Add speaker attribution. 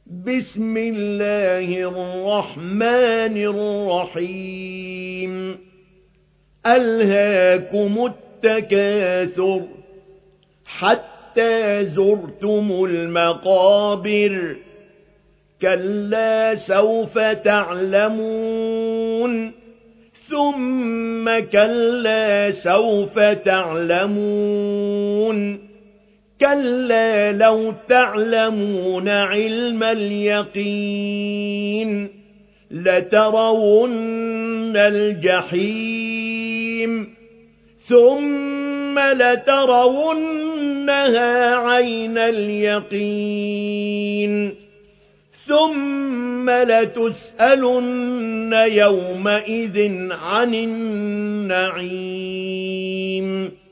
Speaker 1: بسم الله الرحمن الرحيم ألهاكم التكاثر حتى زرتم المقابر كلا سوف تعلمون ثم كلا سوف تعلمون كلا لو تعلمون علم اليقين لترون الجحيم ثم لترونها عين اليقين ثم لتسألن يومئذ عن النعيم